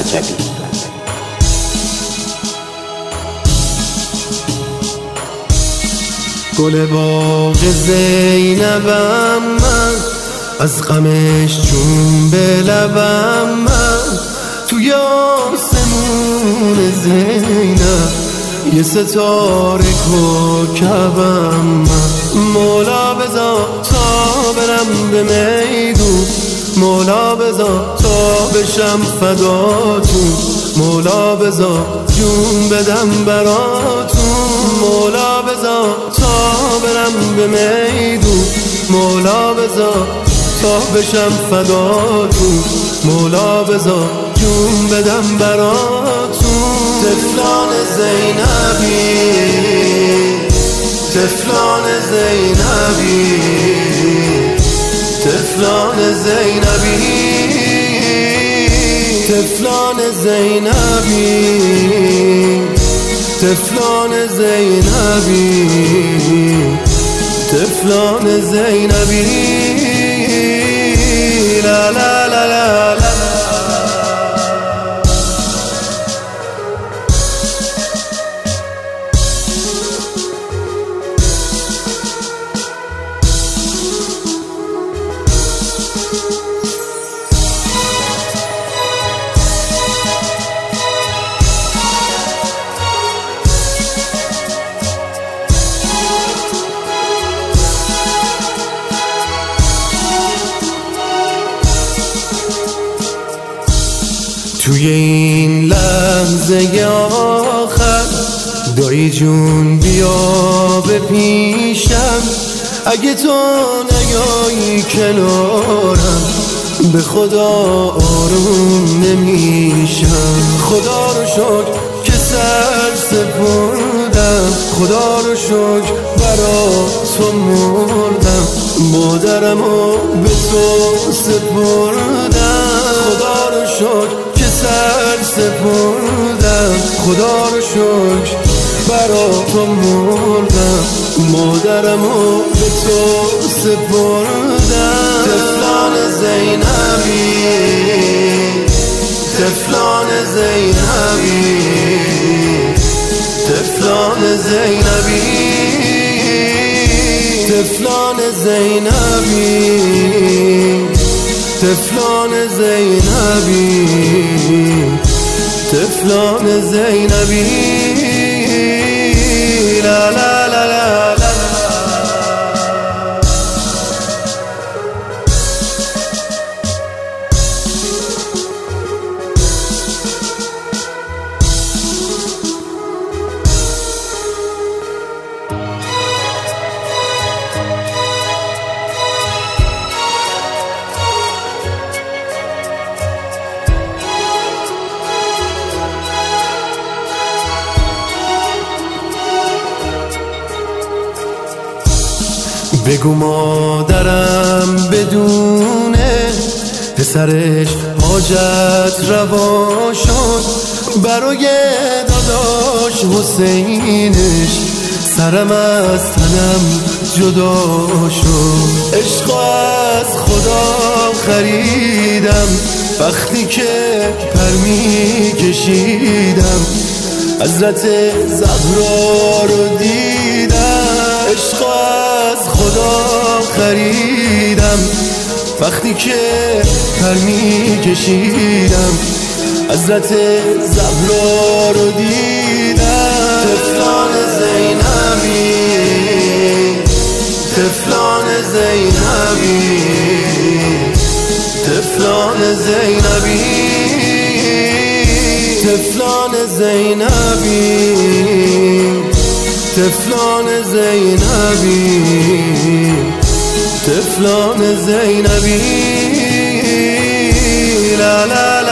رجبی. گل باغ زینبم من، از غمش چون به لبم من، توی آسمون زینب یه ستاره کوکبم من. مولا بذار تا برم به میدون، مولا بذار تا بشم فداتون، مولا بذار جون بدم براتون، مولا بذار تا برم به میدون، مولا بذار تا بشم فداتون، مولا بذار جون بدم براتون. طفلان زینبی، طفلان زینبی، طفلان زینبی، طفلان زینبی، طفلان زینبی، طفلان زینبی. لا لا لا لا لا. توی این لحظه آخر دایی جون بیا به پیشم، اگه تو نیایی کنارم به خدا آروم نمیشم. خدا رو شکر که سر سپردم، خدا رو شکر برا تو مردم، مادرمو به تو سپردم. خدا رو شکر سر سپردم، خدا رو شکر برا تو مردم، مادرمو به تو سپردم. طفلان زینبی، طفلان زینبی، طفلان زینبی، طفلان زینبی، طفلان زینبی، طفلان زینبی. لا لا لا لا لا. بگو مادرم بدونه پسرش حاجت روا شد، برای داداش حسینش سرم از تنم جدا شد. عشق از خدا خریدم وقتی که پر می کشیدم، حضرت زهرا رو دیدم. عشق از خدا خریدم وقتی که پر می کشیدم، حضرت زهرا رو دیدم. طفلان زینبی، طفلان زینبی، طفلان زینبی، طفلان زینبی، طفلان زینبی، طفلان زینبی. لا لا لا.